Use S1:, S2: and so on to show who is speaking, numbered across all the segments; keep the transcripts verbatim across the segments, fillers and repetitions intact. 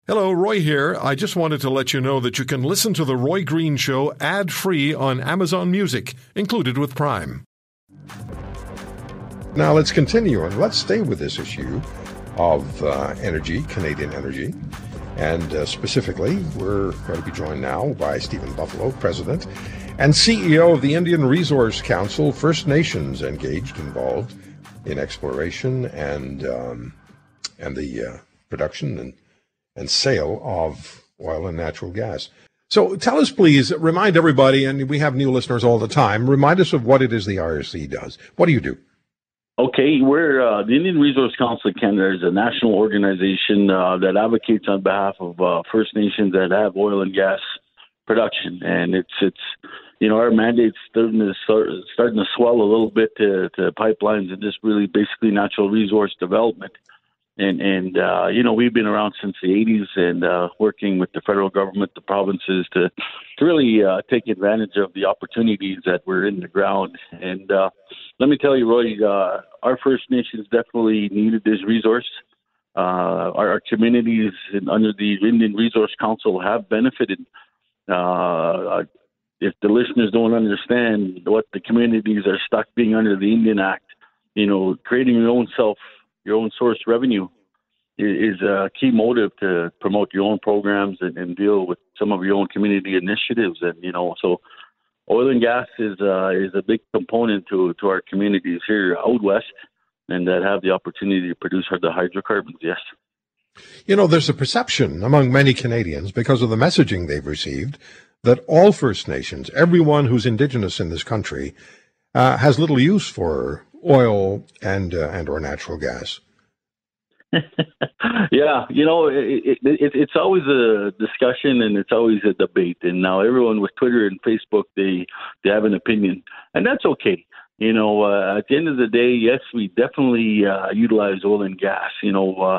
S1: Hello, Roy here. I just wanted to let you know that you can listen to The Roy Green Show ad-free on Amazon Music, included with Prime.
S2: Now let's continue, and let's stay with this issue of uh, energy, Canadian energy. And uh, specifically, we're going to be joined now by Stephen Buffalo, President and C E O of the Indian Resource Council, First Nations engaged, involved in exploration and um, and the uh, production and and sale of oil and natural gas. So tell us, please, remind everybody, and we have new listeners all the time, remind us of what it is the I R C does. What do you do?
S3: Okay, we're uh, the Indian Resource Council of Canada is a national organization uh, that advocates on behalf of uh, First Nations that have oil and gas production, and it's it's you know our mandate's starting to start, starting to swell a little bit to, to pipelines and just really basically natural resource development. And, and uh, you know, we've been around since the eighties and uh, working with the federal government, the provinces, to, to really uh, take advantage of the opportunities that were in the ground. And uh, let me tell you, Roy, uh, our First Nations definitely needed this resource. Uh, our, our communities in, under the Indian Resource Council have benefited. Uh, if the listeners don't understand what the communities are stuck being under the Indian Act, you know, creating your own self your own source revenue is a key motive to promote your own programs and, and deal with some of your own community initiatives. And, you know, so oil and gas is uh, is a big component to, to our communities here out west and that have the opportunity to produce the hydrocarbons, yes.
S2: You know, there's a perception among many Canadians, because of the messaging they've received, that all First Nations, everyone who's Indigenous in this country, uh, has little use for oil and uh, and or natural gas.
S3: Yeah, you know, it, it, it, it's always a discussion and it's always a debate. And now everyone with Twitter and Facebook, they, they have an opinion. And that's okay. You know, uh, at the end of the day, yes, we definitely uh, utilize oil and gas, you know. Uh,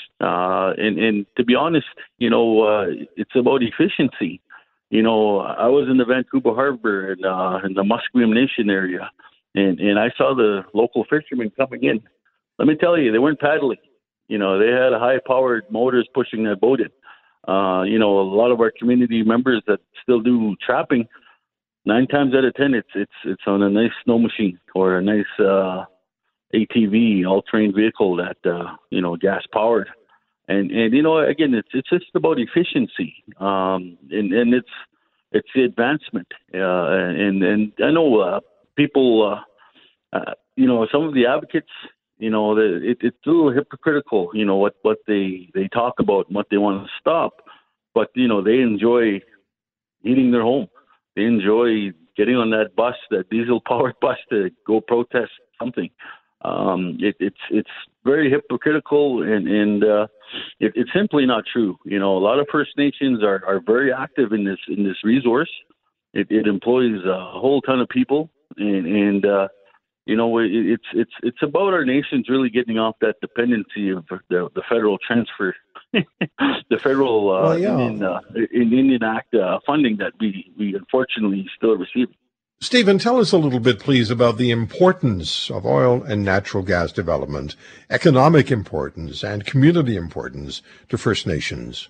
S3: uh, and, and to be honest, you know, uh, it's about efficiency. You know, I was in the Vancouver Harbor and uh, in the Musqueam Nation area. And and I saw the local fishermen coming in. Let me tell you, they weren't paddling. You know, they had high-powered motors pushing that boat in. Uh, you know, a lot of our community members that still do trapping, nine times out of ten, it's it's it's on a nice snow machine or a nice uh, A T V, all-terrain vehicle that uh, you know, gas-powered. And and you know, again, it's it's just about efficiency. Um, and and it's it's the advancement. Uh, and and I know. Uh, People, uh, uh, you know, some of the advocates, you know, the, it, it's a little hypocritical, you know, what, what they, they talk about and what they want to stop. But, you know, they enjoy heating their home. They enjoy getting on that bus, that diesel-powered bus to go protest something. Um, it, it's it's very hypocritical, and, and uh, it, it's simply not true. You know, a lot of First Nations are, are very active in this in this resource. It, it employs a whole ton of people. And, and uh, you know, it, it's it's it's about our nations really getting off that dependency of the, the federal transfer, the federal uh,
S2: well, yeah.
S3: Indian, uh, Indian Act uh, funding that we, we unfortunately still receive.
S2: Stephen, tell us a little bit, please, about the importance of oil and natural gas development, economic importance, and community importance to First Nations.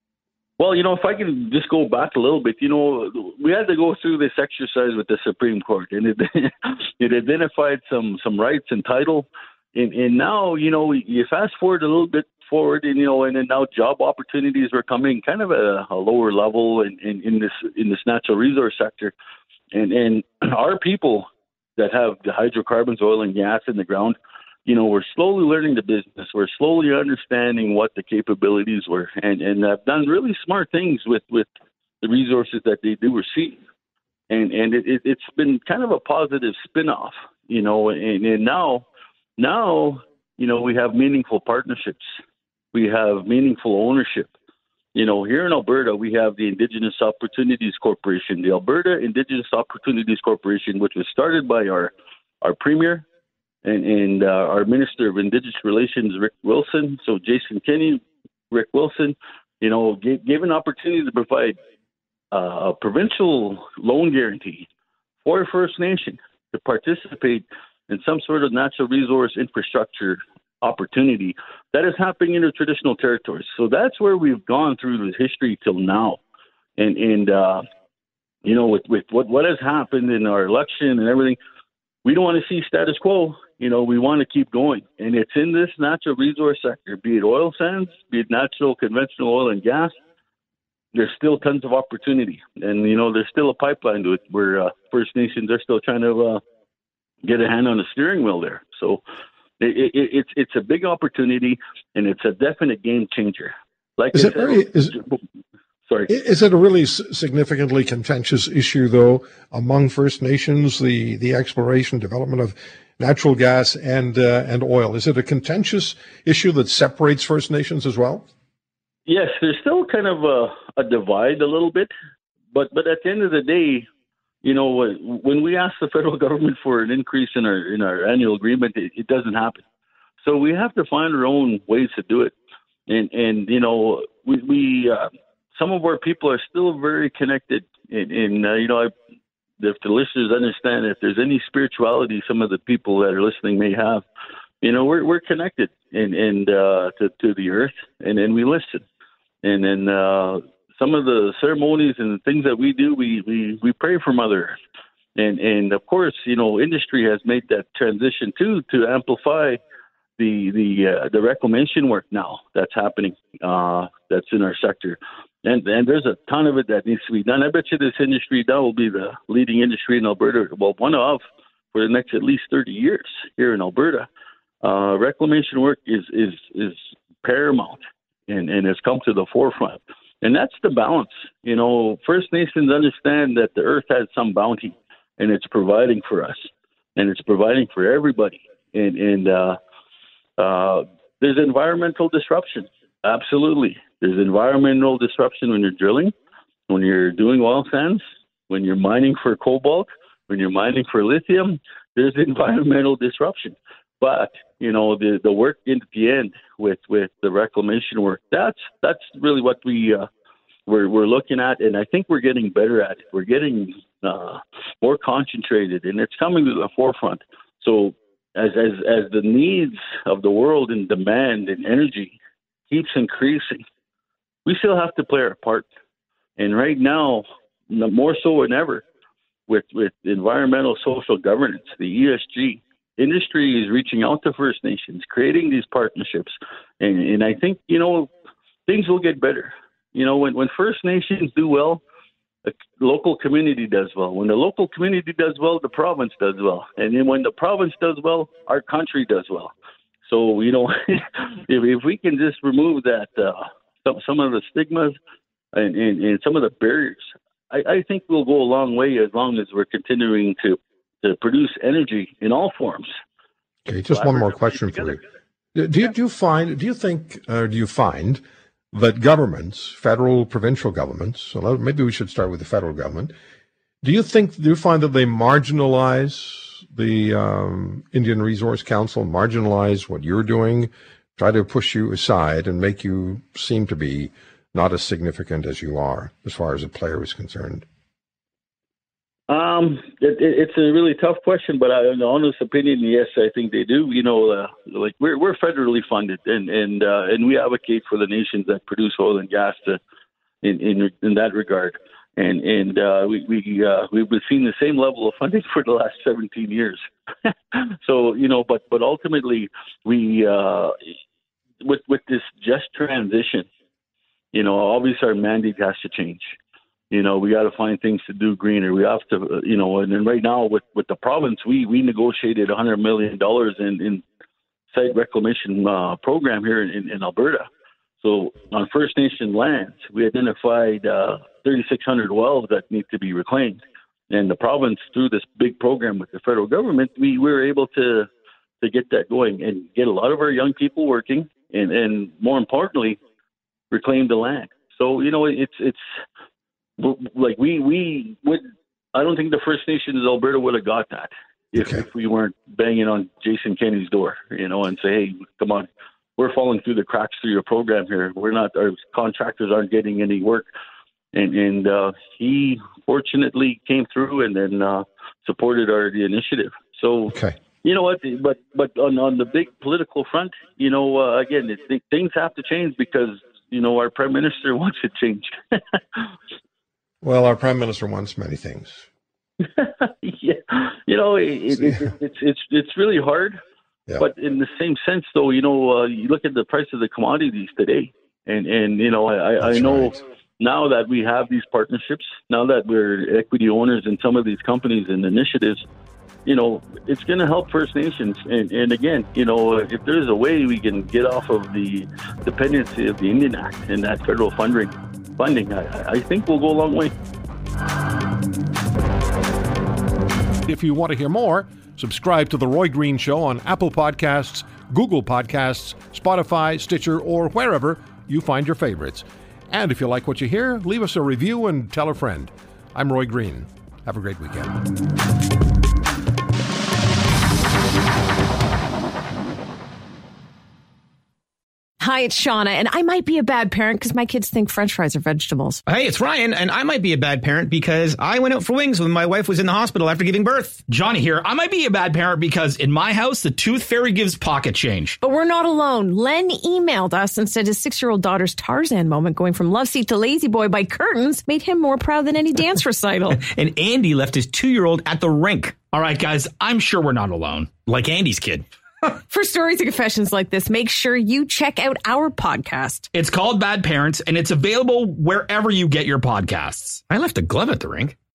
S3: Well, you know, if I can just go back a little bit, you know, we had to go through this exercise with the Supreme Court, and it it identified some, some rights and title, and, and now, you know, you fast forward a little bit forward, and you know, and then now job opportunities are coming kind of at a, a lower level in, in, in this in this natural resource sector, and and our people that have the hydrocarbons, oil and gas in the ground. You know, we're slowly learning the business. We're slowly understanding what the capabilities were, and and have done really smart things with, with the resources that they do receive. And and it, it, it's been kind of a positive spin-off, you know. And, and now, now, you know, we have meaningful partnerships. We have meaningful ownership. You know, here in Alberta, we have the Indigenous Opportunities Corporation, the Alberta Indigenous Opportunities Corporation, which was started by our our premier. And, and uh, our Minister of Indigenous Relations, Rick Wilson, so Jason Kenney, Rick Wilson, you know, gave, gave an opportunity to provide uh, a provincial loan guarantee for First Nation to participate in some sort of natural resource infrastructure opportunity that is happening in the traditional territories. So that's where we've gone through the history till now. And, and uh, you know, with, with what, what has happened in our election and everything, we don't want to see status quo. You know, we want to keep going. And it's in this natural resource sector, be it oil sands, be it natural, conventional oil and gas. There's still tons of opportunity. And, you know, there's still a pipeline to it where uh, First Nations are still trying to uh, get a hand on the steering wheel there. So it, it, it's it's a big opportunity, and it's a definite game changer. Like
S2: is
S3: I
S2: it
S3: said,
S2: very, is,
S3: sorry.
S2: Is it a really significantly contentious issue, though, among First Nations, the, the exploration, development of natural gas and uh, and oil? Is it a contentious issue that separates First Nations as well?
S3: Yes, there's still kind of a, a divide a little bit, but but at the end of the day, you know, when we ask the federal government for an increase in our in our annual agreement, it, it doesn't happen. So we have to find our own ways to do it, and and you know, we we uh, some of our people are still very connected, and, and uh, you know, I, if the listeners understand, if there's any spirituality, some of the people that are listening may have, you know, we're we're connected and and uh, to to the earth, and then we listen. And then uh, some of the ceremonies and things that we do, we, we, we pray for Mother Earth. And, and of course, you know, industry has made that transition too to amplify the the uh, the reclamation work now that's happening, uh, that's in our sector. And and there's a ton of it that needs to be done. I bet you this industry now will be the leading industry in Alberta, well, one of, for the next at least thirty years here in Alberta. Uh, reclamation work is is is paramount. And, and has come to the forefront. And that's the balance. You know, First Nations understand that the earth has some bounty, and it's providing for us, and it's providing for everybody. And, and uh, uh, there's environmental disruption. Absolutely. There's environmental disruption when you're drilling, when you're doing oil sands, when you're mining for cobalt, when you're mining for lithium. There's environmental disruption. But, you know, the, the work in the end with, with the reclamation work, that's that's really what we, uh, we're, we're looking at. And I think we're getting better at it. We're getting uh, more concentrated, and it's coming to the forefront. So as, as, as the needs of the world and demand and energy keeps increasing, we still have to play our part. And right now, more so than ever, with, with environmental social governance, the E S G, industry is reaching out to First Nations, creating these partnerships. And, and I think, you know, things will get better. You know, when, when First Nations do well, the local community does well. When the local community does well, the province does well. And then when the province does well, our country does well. So, you know, if, if we can just remove that, uh, some, some of the stigmas and, and, and some of the barriers, I, I think we'll go a long way as long as we're continuing to to produce energy in all forms.
S2: Okay, just one more question for you. Do you, do you find, do you think, or do you find that governments, federal, provincial governments, so maybe we should start with the federal government, do you think, do you find that they marginalize the um, Indian Resource Council, marginalize what you're doing, try to push you aside and make you seem to be not as significant as you are as far as a player is concerned?
S3: Um, it, it, it's a really tough question, but I, in honest opinion, yes, I think they do. You know, uh, like we're we're federally funded, and and uh, and we advocate for the nations that produce oil and gas to, in in in that regard. And and uh, we we uh, we've been seeing the same level of funding for the last seventeen years. So you know, but but ultimately, we uh, with with this just transition, you know, obviously our mandate has to change. You know, we got to find things to do greener. We have to, you know, and then right now with, with the province, we, we negotiated one hundred million dollars in, in site reclamation uh, program here in, in Alberta. So on First Nation lands, we identified uh, thirty-six hundred wells that need to be reclaimed. And the province, through this big program with the federal government, we, we were able to to get that going and get a lot of our young people working and, and more importantly, reclaim the land. So, you know, it's it's like we we would. I don't think the First Nations of Alberta would have got that if, okay. if we weren't banging on Jason Kenney's door, you know, and say, hey, come on, we're falling through the cracks through your program here. We're not, our contractors aren't getting any work. And, and uh, he fortunately came through and then uh, supported our the initiative. So,
S2: okay.
S3: you know what? But but on, on the big political front, you know, uh, again, it, things have to change because, you know, our prime minister wants it changed.
S2: Well, our prime minister wants many things.
S3: Yeah, you know, it, it, it, it's it's it's really hard. Yeah. But in the same sense, though, you know, uh, you look at the price of the commodities today, and and you know, I, I know right. now that we have these partnerships, now that we're equity owners in some of these companies and initiatives, you know, it's going to help First Nations. And, and again, you know, if there's a way we can get off of the dependency of the Indian Act and that federal funding, funding, I, I think we'll go a long way.
S1: If you want to hear more, subscribe to The Roy Green Show on Apple Podcasts, Google Podcasts, Spotify, Stitcher, or wherever you find your favorites. And if you like what you hear, leave us a review and tell a friend. I'm Roy Green. Have a great weekend.
S4: Hi, it's Shauna, and I might be a bad parent because my kids think French fries are vegetables.
S5: Hey, it's Ryan, and I might be a bad parent because I went out for wings when my wife was in the hospital after giving birth.
S6: Johnny here. I might be a bad parent because in my house, the tooth fairy gives pocket change.
S4: But we're not alone. Len emailed us and said his six-year-old daughter's Tarzan moment going from love seat to lazy boy by curtains made him more proud than any dance recital.
S5: And Andy left his two-year-old at the rink.
S6: All right, guys, I'm sure we're not alone. Like Andy's kid.
S4: For stories and confessions like this, make sure you check out our podcast.
S6: It's called Bad Parents, and it's available wherever you get your podcasts.
S5: I left a glove at the rink.